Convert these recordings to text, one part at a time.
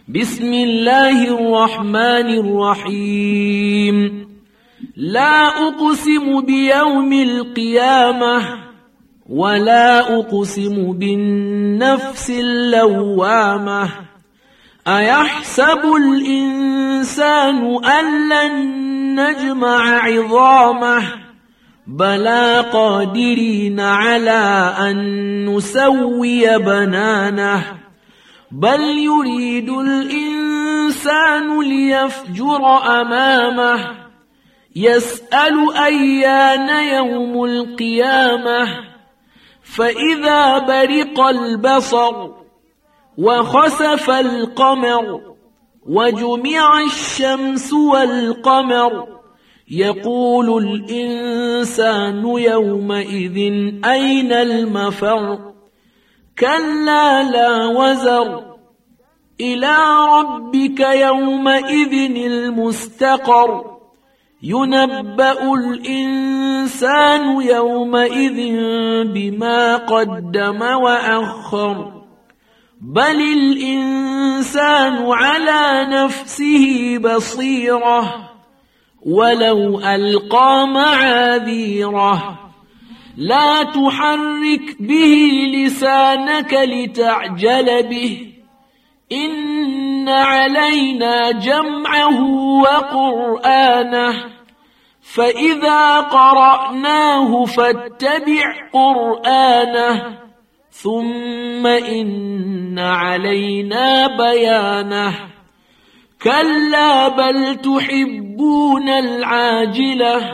بسم الله الرحمن الرحيم لا أقسم بيوم القيامة ولا أقسم بالنفس اللوامة أيحسب الإنسان أن لن نجمع عظامه بلى قادرين على أن نسوي بنانه بل يريد الإنسان ليفجر أمامه يسأل أيان يوم القيامة فإذا برق البصر وخسف القمر وجمع الشمس والقمر يقول الإنسان يومئذ أين المفر كلا لا وزر إلى ربك يومئذ المستقر ينبأ الإنسان يومئذ بما قدم وأخر بل الإنسان على نفسه بصيرة ولو ألقى معاذيره لا تحرك به لسانك لتعجل به إن علينا جمعه وقرآنه فإذا قرأناه فاتبع قرآنه ثم إن علينا بيانه كلا بل تحبون العاجلة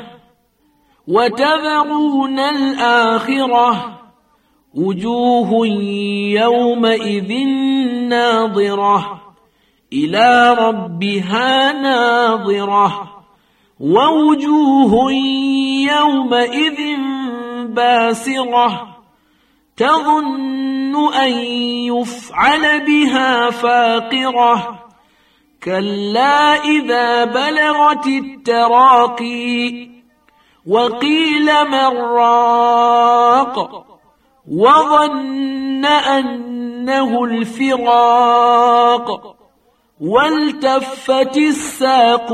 وتذرون الآخرة وجوه يومئذ ناظرة إلى ربها ناظرة ووجوه يومئذ باسرة تظن أن يفعل بها فاقرة كلا إذا بلغت التراقي وقيل من راق وظن أنه الفراق والتفت الساق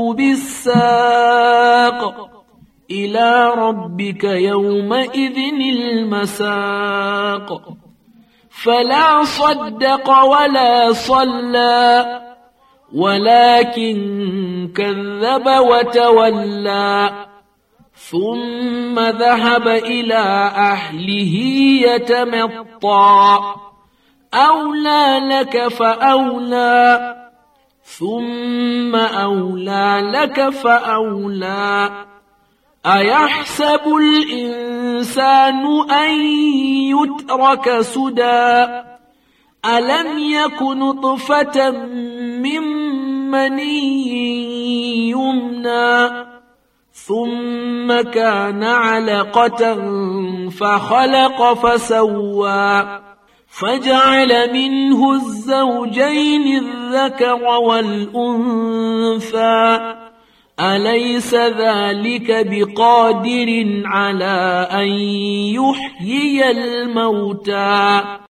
بالساق إلى ربك يومئذ المساق فلا صدق ولا صلى ولكن كذب وتولى ثم ذهب إلى أهله يتمطى أولى لك فأولى ثم أولى لك فأولى أيحسب الإنسان أن يترك سدى ألم يك نطفة من مني يمنى ثم كان علقة فخلق فسوى فجعل منه الزوجين الذكر والأنثى أليس ذلك بقادر على أن يحيي الموتى